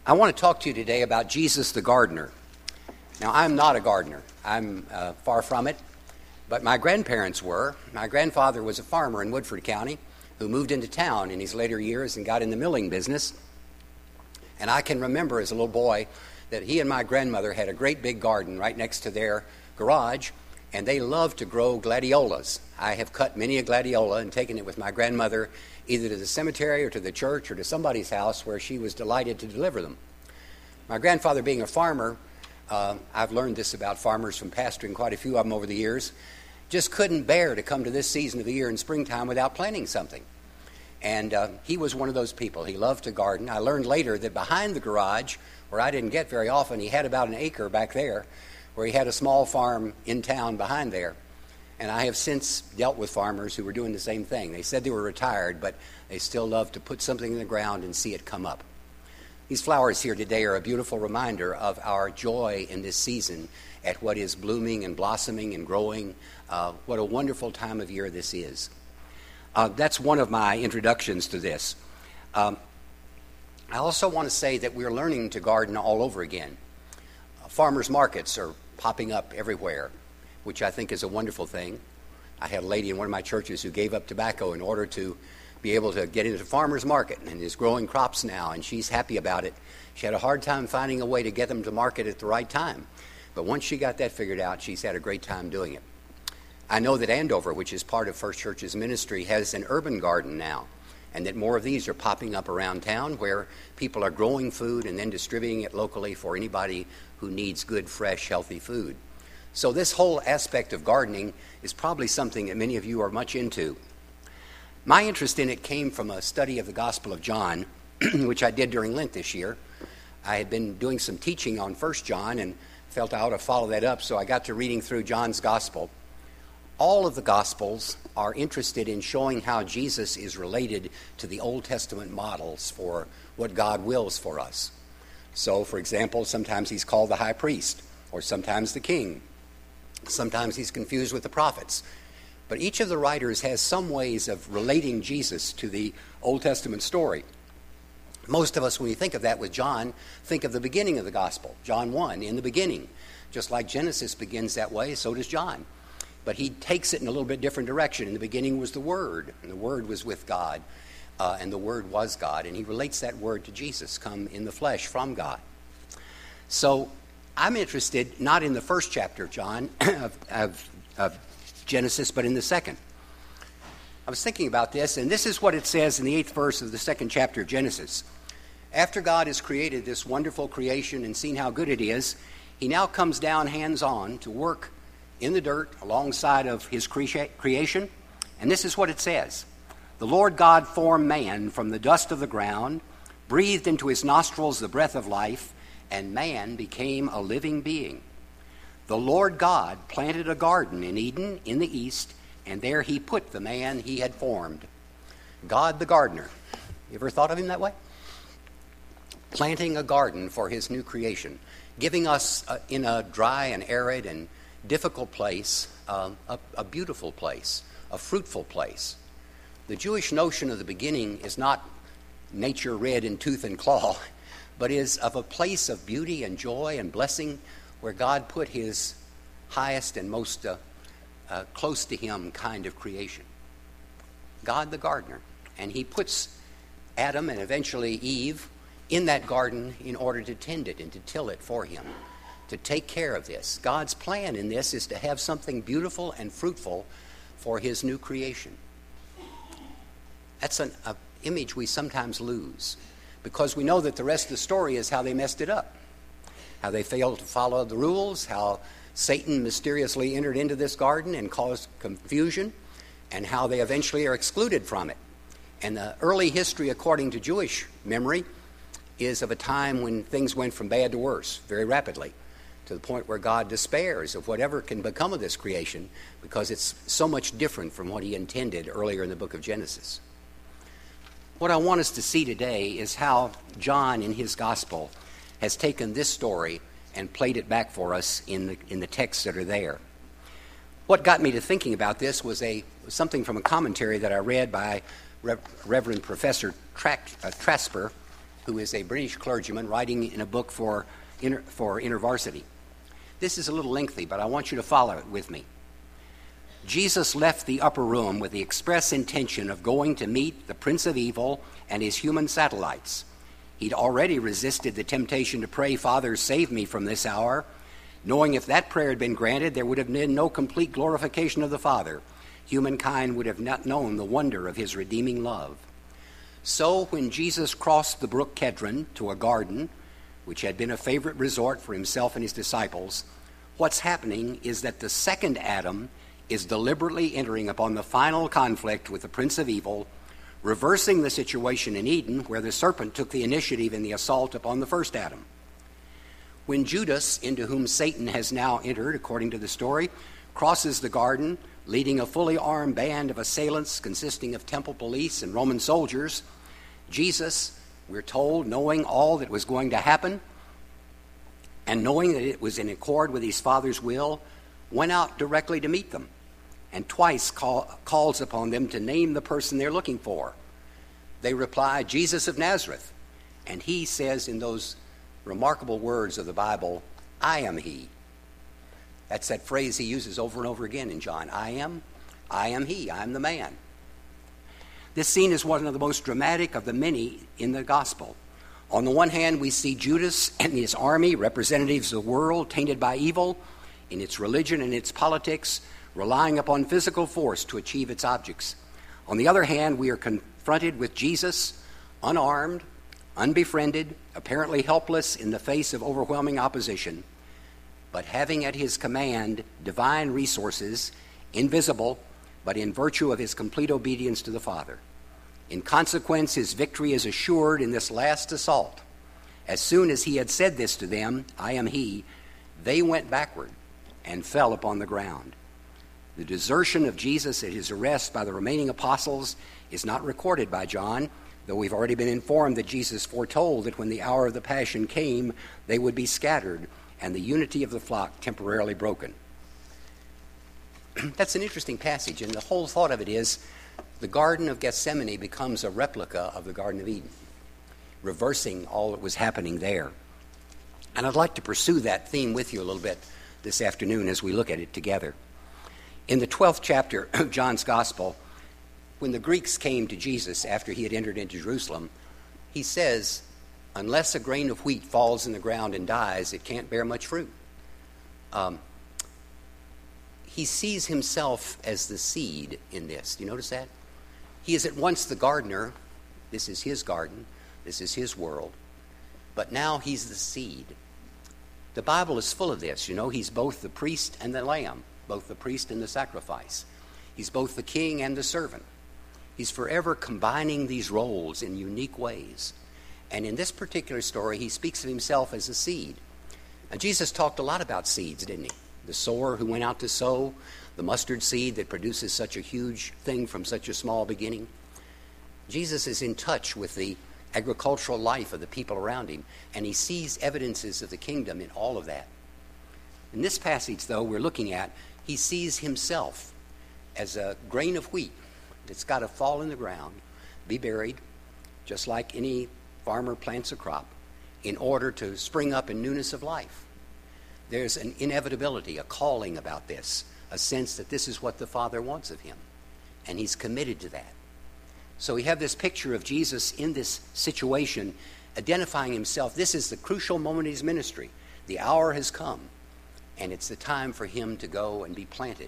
I want to talk to you today about Jesus the gardener. Now, I'm not a gardener. I'm far from it, but my grandparents were. My grandfather was a farmer in Woodford County who moved into town in his later years and got in the milling business. And I can remember as a little boy that he and my grandmother had a great big garden right next to their garage, and they loved to grow gladiolas. I have cut many a gladiola and taken it with my grandmother either to the cemetery or to the church or to somebody's house where she was delighted to deliver them. My grandfather being a farmer, I've learned this about farmers from pastoring quite a few of them over the years, just couldn't bear to come to this season of the year in springtime without planting something. And he was one of those people. He loved to garden. I learned later that behind the garage, where I didn't get very often, he had about an acre back there where he had a small farm in town behind there. And I have since dealt with farmers who were doing the same thing. They said they were retired, but they still loved to put something in the ground and see it come up. These flowers here today are a beautiful reminder of our joy in this season at what is blooming and blossoming and growing. What a wonderful time of year this is. That's one of my introductions to this. I also want to say that we're learning to garden all over again. Farmers markets are popping up everywhere, which I think is a wonderful thing. I had a lady in one of my churches who gave up tobacco in order to be able to get into the farmer's market and is growing crops now, and she's happy about it. She had a hard time finding a way to get them to market at the right time. But once she got that figured out, she's had a great time doing it. I know that Andover, which is part of First Church's ministry, has an urban garden now, and that more of these are popping up around town where people are growing food and then distributing it locally for anybody who needs good, fresh, healthy food. So this whole aspect of gardening is probably something that many of you are much into. My interest in it came from a study of the Gospel of John, which I did during Lent this year. I had been doing some teaching on 1 John and felt I ought to follow that up, so I got to reading through John's Gospel. All of the Gospels are interested in showing how Jesus is related to the Old Testament models for what God wills for us. So, for example, sometimes he's called the high priest, or sometimes the king. Sometimes he's confused with the prophets. But each of the writers has some ways of relating Jesus to the Old Testament story. Most of us, when we think of that with John, think of the beginning of the gospel. John 1, in the beginning. Just like Genesis begins that way, so does John. But he takes it in a little bit different direction. In the beginning was the Word, and the Word was with God, and the Word was God. And he relates that Word to Jesus, come in the flesh from God. So I'm interested not in the first chapter of John, of Genesis, but in the second. I was thinking about this, and this is what it says in the 8th verse of the second chapter of Genesis. After God has created this wonderful creation and seen how good it is, he now comes down hands-on to work in the dirt alongside of his creation. And this is what it says. The Lord God formed man from the dust of the ground, breathed into his nostrils the breath of life, and man became a living being. The Lord God planted a garden in Eden in the east, and there he put the man he had formed. God the gardener. You ever thought of him that way? Planting a garden for his new creation, giving us in a dry and arid and difficult place, a beautiful place, a fruitful place. The Jewish notion of the beginning is not nature red in tooth and claw, but is of a place of beauty and joy and blessing where God put his highest and most close to him kind of creation. God the gardener. And he puts Adam and eventually Eve in that garden in order to tend it and to till it for him, to take care of this. God's plan in this is to have something beautiful and fruitful for his new creation. That's an image we sometimes lose because we know that the rest of the story is how they messed it up, how they failed to follow the rules, how Satan mysteriously entered into this garden and caused confusion, and how they eventually are excluded from it. And the early history, according to Jewish memory, is of a time when things went from bad to worse very rapidly, to the point where God despairs of whatever can become of this creation because it's so much different from what he intended earlier in the book of Genesis. What I want us to see today is how John in his gospel has taken this story and played it back for us in the texts that are there. What got me to thinking about this was something from a commentary that I read by Reverend Professor Trasper who is a British clergyman writing in a book for InterVarsity. This is a little lengthy, but I want you to follow it with me. Jesus left the upper room with the express intention of going to meet the Prince of Evil and his human satellites. He'd already resisted the temptation to pray, "Father, save me from this hour," knowing if that prayer had been granted, there would have been no complete glorification of the Father. Humankind would have not known the wonder of his redeeming love. So when Jesus crossed the brook Kedron to a garden, which had been a favorite resort for himself and his disciples, what's happening is that the second Adam is deliberately entering upon the final conflict with the Prince of Evil, reversing the situation in Eden where the serpent took the initiative in the assault upon the first Adam. When Judas, into whom Satan has now entered, according to the story, crosses the garden, leading a fully armed band of assailants consisting of temple police and Roman soldiers, Jesus, we're told, knowing all that was going to happen and knowing that it was in accord with his Father's will, went out directly to meet them and twice calls upon them to name the person they're looking for. They reply, "Jesus of Nazareth." And he says in those remarkable words of the Bible, "I am he." That's that phrase he uses over and over again in John. I am he, I am the man. This scene is one of the most dramatic of the many in the gospel. On the one hand, we see Judas and his army, representatives of the world tainted by evil, in its religion and its politics, relying upon physical force to achieve its objects. On the other hand, we are confronted with Jesus, unarmed, unbefriended, apparently helpless in the face of overwhelming opposition, but having at his command divine resources, invisible, but in virtue of his complete obedience to the Father. In consequence, his victory is assured in this last assault. As soon as he had said this to them, "I am he," they went backward and fell upon the ground. The desertion of Jesus at his arrest by the remaining apostles is not recorded by John, though we've already been informed that Jesus foretold that when the hour of the Passion came, they would be scattered and the unity of the flock temporarily broken. That's an interesting passage, and the whole thought of it is the Garden of Gethsemane becomes a replica of the Garden of Eden, reversing all that was happening there. And I'd like to pursue that theme with you a little bit this afternoon as we look at it together. In the 12th chapter of John's Gospel, when the Greeks came to Jesus after he had entered into Jerusalem, he says, "Unless a grain of wheat falls in the ground and dies, it can't bear much fruit." He sees himself as the seed in this. Do you notice that? He is at once the gardener. This is his garden. This is his world. But now he's the seed. The Bible is full of this. You know, he's both the priest and the lamb, both the priest and the sacrifice. He's both the king and the servant. He's forever combining these roles in unique ways. And in this particular story, he speaks of himself as a seed. Now, Jesus talked a lot about seeds, didn't he? The sower who went out to sow, the mustard seed that produces such a huge thing from such a small beginning. Jesus is in touch with the agricultural life of the people around him, and he sees evidences of the kingdom in all of that. In this passage, though, we're looking at, he sees himself as a grain of wheat that's got to fall in the ground, be buried, just like any farmer plants a crop, in order to spring up in newness of life. There's an inevitability, a calling about this, a sense that this is what the Father wants of him, and he's committed to that. So we have this picture of Jesus in this situation, identifying himself. This is the crucial moment of his ministry. The hour has come, and it's the time for him to go and be planted.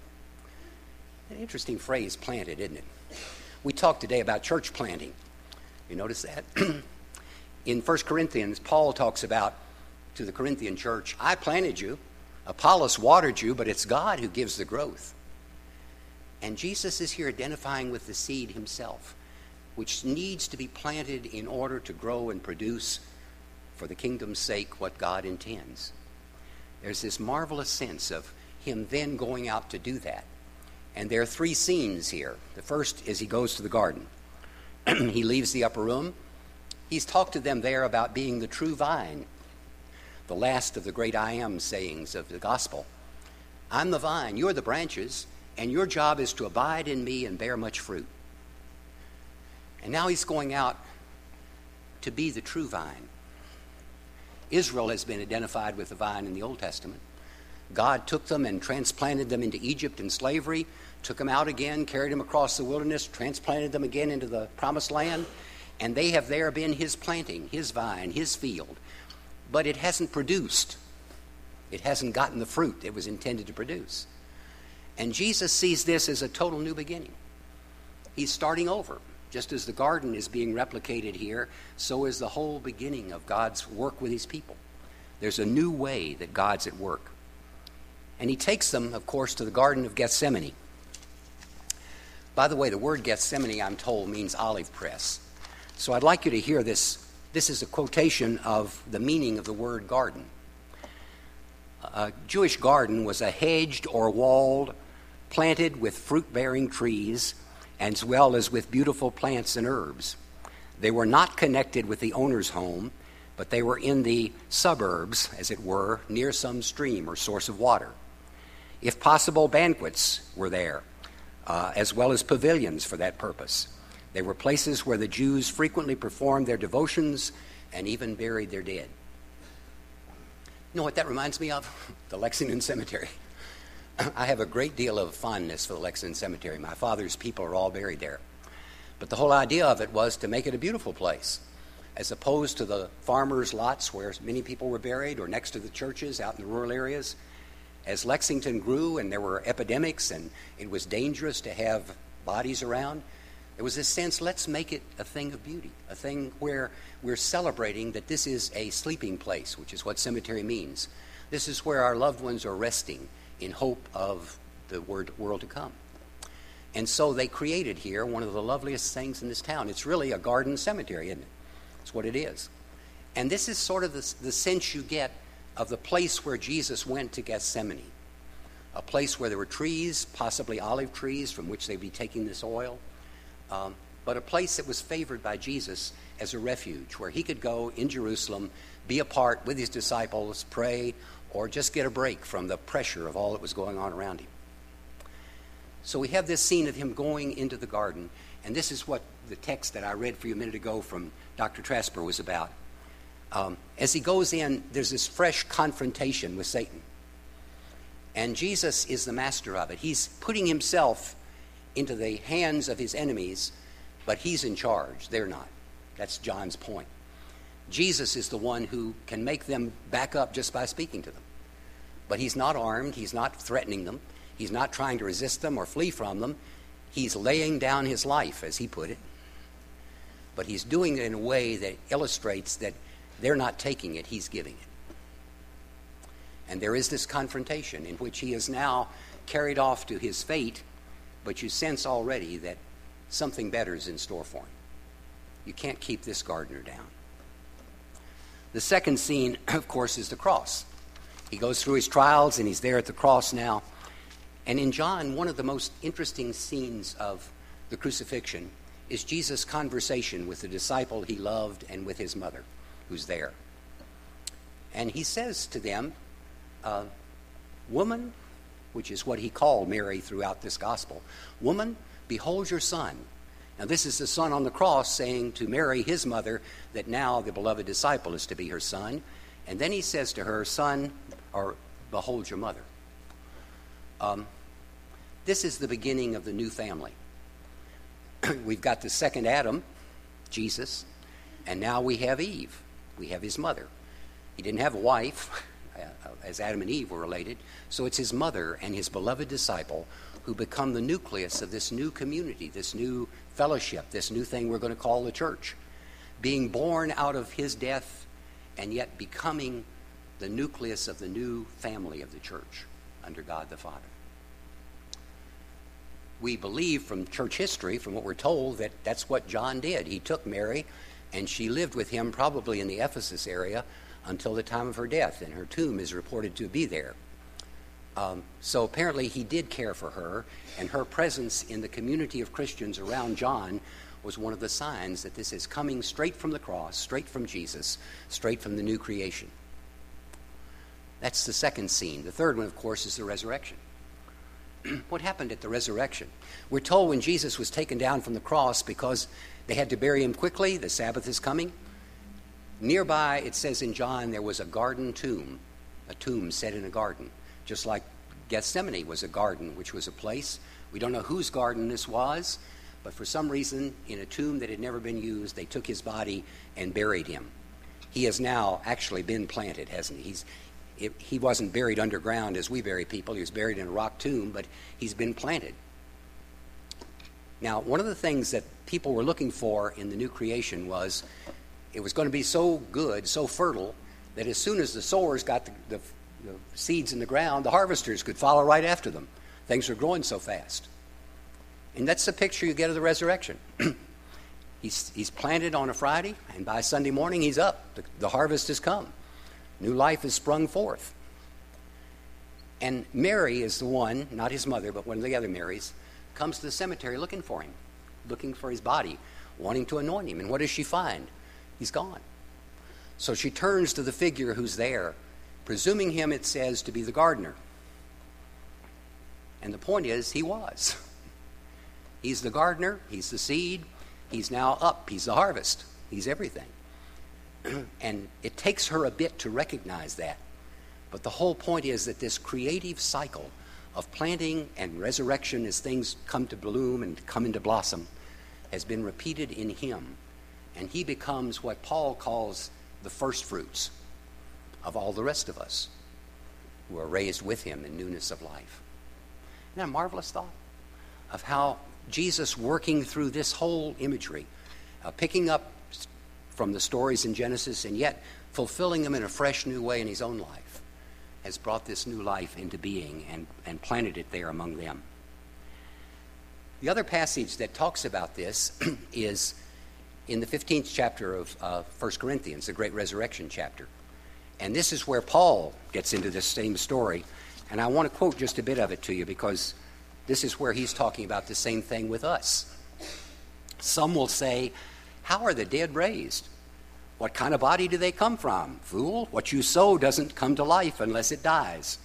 An interesting phrase, planted, isn't it? We talked today about church planting. You notice that? In 1 Corinthians, Paul talks about to the Corinthian church, "I planted you, Apollos watered you, but it's God who gives the growth." And Jesus is here identifying with the seed himself, which needs to be planted in order to grow and produce for the kingdom's sake what God intends. There's this marvelous sense of him then going out to do that. And there are three scenes here. The first is he goes to the garden. He leaves the upper room. He's talked to them there about being the true vine, the last of the great I am sayings of the gospel. I'm the vine, you're the branches, and your job is to abide in me and bear much fruit. And now he's going out to be the true vine. Israel has been identified with the vine in the Old Testament. God took them and transplanted them into Egypt in slavery, took them out again, carried them across the wilderness, transplanted them again into the promised land, and they have there been his planting, his vine, his field. But it hasn't produced. It hasn't gotten the fruit it was intended to produce. And Jesus sees this as a total new beginning. He's starting over. Just as the garden is being replicated here, so is the whole beginning of God's work with his people. There's a new way that God's at work. And he takes them, of course, to the Garden of Gethsemane. By the way, the word Gethsemane, I'm told, means olive press. So I'd like you to hear this. This is a quotation of the meaning of the word garden. A Jewish garden was a hedged or walled, planted with fruit-bearing trees, as well as with beautiful plants and herbs. They were not connected with the owner's home, but they were in the suburbs, as it were, near some stream or source of water. If possible, banquets were there, as well as pavilions for that purpose. They were places where the Jews frequently performed their devotions and even buried their dead. You know what that reminds me of? The Lexington Cemetery. I have a great deal of fondness for the Lexington Cemetery. My father's people are all buried there. But the whole idea of it was to make it a beautiful place, as opposed to the farmers' lots where many people were buried, or next to the churches out in the rural areas. As Lexington grew and there were epidemics and it was dangerous to have bodies around, there was this sense, let's make it a thing of beauty, a thing where we're celebrating that this is a sleeping place, which is what cemetery means. This is where our loved ones are resting in hope of the world to come. And so they created here one of the loveliest things in this town. It's really a garden cemetery, isn't it? It's what it is. And this is sort of the sense you get of the place where Jesus went to Gethsemane, a place where there were trees, possibly olive trees from which they'd be taking this oil, but a place that was favored by Jesus as a refuge, where he could go in Jerusalem, be apart with his disciples, pray, or just get a break from the pressure of all that was going on around him. So we have this scene of him going into the garden, and this is what the text that I read for you a minute ago from Dr. Trasper was about. As he goes in, there's this fresh confrontation with Satan. And Jesus is the master of it. He's putting himself into the hands of his enemies, but he's in charge. They're not. That's John's point. Jesus is the one who can make them back up just by speaking to them. But he's not armed. He's not threatening them. He's not trying to resist them or flee from them. He's laying down his life, as he put it. But he's doing it in a way that illustrates that they're not taking it, he's giving it. And there is this confrontation in which he is now carried off to his fate, but you sense already that something better is in store for him. You can't keep this gardener down. The second scene, of course, is the cross. He goes through his trials, and he's there at the cross now. And in John, one of the most interesting scenes of the crucifixion is Jesus' conversation with the disciple he loved and with his mother, who's there. And he says to them, woman, which is what he called Mary throughout this gospel, woman, behold your son. Now this is the son on the cross saying to Mary, his mother, that now the beloved disciple is to be her son. And then he says to her, son, or behold your mother. This is the beginning of the new family. We've got the second Adam, Jesus, and now we have Eve. We have his mother. He didn't have a wife, as Adam and Eve were related, so it's his mother and his beloved disciple who become the nucleus of this new community, this new fellowship, this new thing we're going to call the church, being born out of his death and yet becoming the nucleus of the new family of the church under God the Father. We believe from church history, from what we're told, that that's what John did. He took Mary, and she lived with him probably in the Ephesus area until the time of her death, and her tomb is reported to be there. So apparently he did care for her, and her presence in the community of Christians around John was one of the signs that this is coming straight from the cross, straight from Jesus, straight from the new creation. That's the second scene. The third one, of course, is the resurrection. What happened at the resurrection? We're told when Jesus was taken down from the cross, because they had to bury him quickly, the Sabbath is coming, Nearby, it says in John, there was a garden tomb, a tomb set in a garden, just like Gethsemane was a garden, which was a place. We don't know whose garden this was, but for some reason, in a tomb that had never been used, they took his body and buried him. He has now actually been planted, hasn't he? He wasn't buried underground as we bury people. He was buried in a rock tomb, but he's been planted. Now, one of the things that people were looking for in the new creation was it was going to be so good, so fertile, that as soon as the sowers got the seeds in the ground, the harvesters could follow right after them. Things are growing so fast. And that's the picture you get of the resurrection. He's planted on a Friday, and by Sunday morning he's up. The harvest has come. New life has sprung forth. And Mary is the one, not his mother, but one of the other Marys, comes to the cemetery looking for him, looking for his body, wanting to anoint him. And what does she find? He's gone. So she turns to the figure who's there, presuming him, it says, to be the gardener. And the point is, he was. He's the gardener, he's the seed, he's now up, he's the harvest, he's everything. And it takes her a bit to recognize that. But the whole point is that this creative cycle of planting and resurrection as things come to bloom and come into blossom has been repeated in him. And he becomes what Paul calls the first fruits of all the rest of us who are raised with him in newness of life. Isn't that a marvelous thought of how Jesus working through this whole imagery, picking up from the stories in Genesis and yet fulfilling them in a fresh new way in his own life, has brought this new life into being and planted it there among them. The other passage that talks about this is in the 15th chapter of 1 Corinthians, the great resurrection chapter. And this is where Paul gets into this same story. And I want to quote just a bit of it to you because this is where he's talking about the same thing with us. Some will say, how are the dead raised? What kind of body do they come from? Fool, what you sow doesn't come to life unless it dies.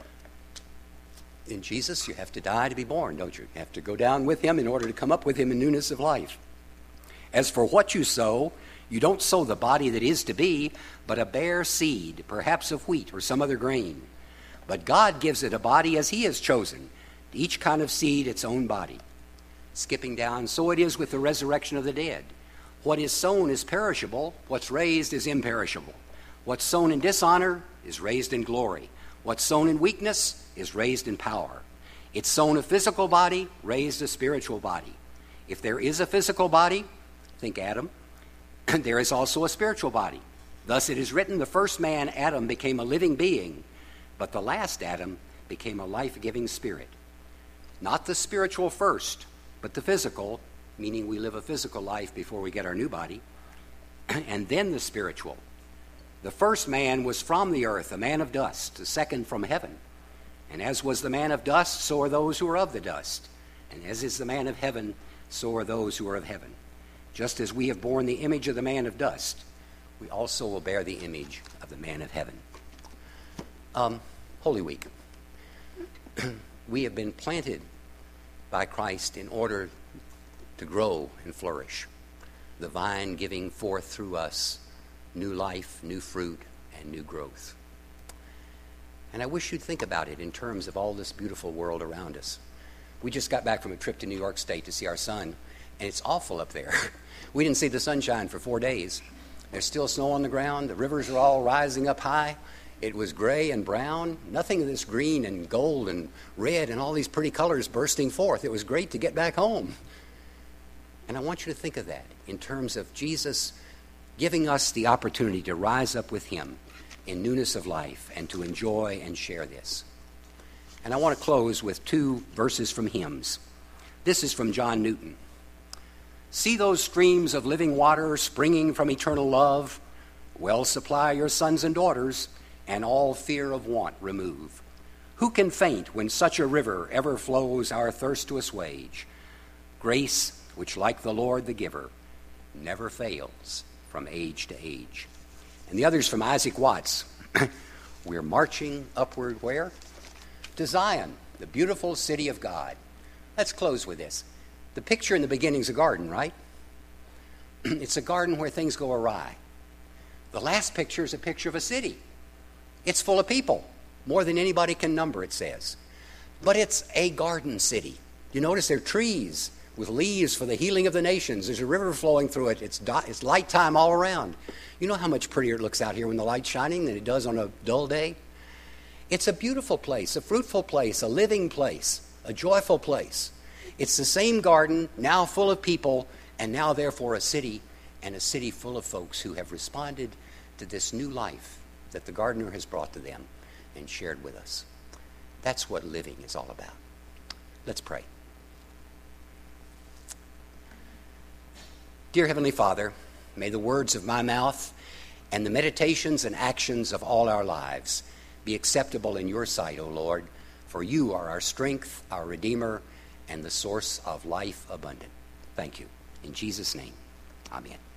In Jesus, you have to die to be born, don't you? You have to go down with him in order to come up with him in newness of life. As for what you sow, you don't sow the body that is to be, but a bare seed, perhaps of wheat or some other grain. But God gives it a body as he has chosen, each kind of seed its own body. Skipping down, so it is with the resurrection of the dead. What is sown is perishable, what's raised is imperishable. What's sown in dishonor is raised in glory. What's sown in weakness is raised in power. It's sown a physical body, raised a spiritual body. If there is a physical body, think Adam, there is also a spiritual body. Thus it is written, the first man, Adam, became a living being, but the last Adam became a life-giving spirit. Not the spiritual first, but the physical, meaning we live a physical life before we get our new body, and then the spiritual. The first man was from the earth, a man of dust, the second from heaven. And as was the man of dust, so are those who are of the dust. And as is the man of heaven, so are those who are of heaven. Just as we have borne the image of the man of dust, we also will bear the image of the man of heaven. Holy Week. We have been planted by Christ in order to grow and flourish, the vine giving forth through us new life, new fruit, and new growth. And I wish you'd think about it in terms of all this beautiful world around us. We just got back from a trip to New York State to see our son, and it's awful up there. We didn't see the sunshine for 4 days. There's still snow on the ground. The rivers are all rising up high. It was gray and brown. Nothing of this green and gold and red and all these pretty colors bursting forth. It was great to get back home. And I want you to think of that in terms of Jesus giving us the opportunity to rise up with him in newness of life and to enjoy and share this. And I want to close with 2 verses from hymns. This is from John Newton. See those streams of living water springing from eternal love. Well supply your sons and daughters, and all fear of want remove. Who can faint when such a river ever flows our thirst to assuage? Grace, which like the Lord the giver, never fails from age to age. And the others from Isaac Watts. We're marching upward where? To Zion, the beautiful city of God. Let's close with this. The picture in the beginning is a garden, right? It's a garden where things go awry. The last picture is a picture of a city. It's full of people, more than anybody can number, it says. But it's a garden city. You notice there are trees with leaves for the healing of the nations. There's a river flowing through it. It's light time all around. You know how much prettier it looks out here when the light's shining than it does on a dull day? It's a beautiful place, a fruitful place, a living place, a joyful place. It's the same garden, now full of people, and now therefore a city, and a city full of folks who have responded to this new life that the gardener has brought to them and shared with us. That's what living is all about. Let's pray. Dear Heavenly Father, may the words of my mouth and the meditations and actions of all our lives be acceptable in your sight, O Lord, for you are our strength, our Redeemer, and the source of life abundant. Thank you. In Jesus' name, amen.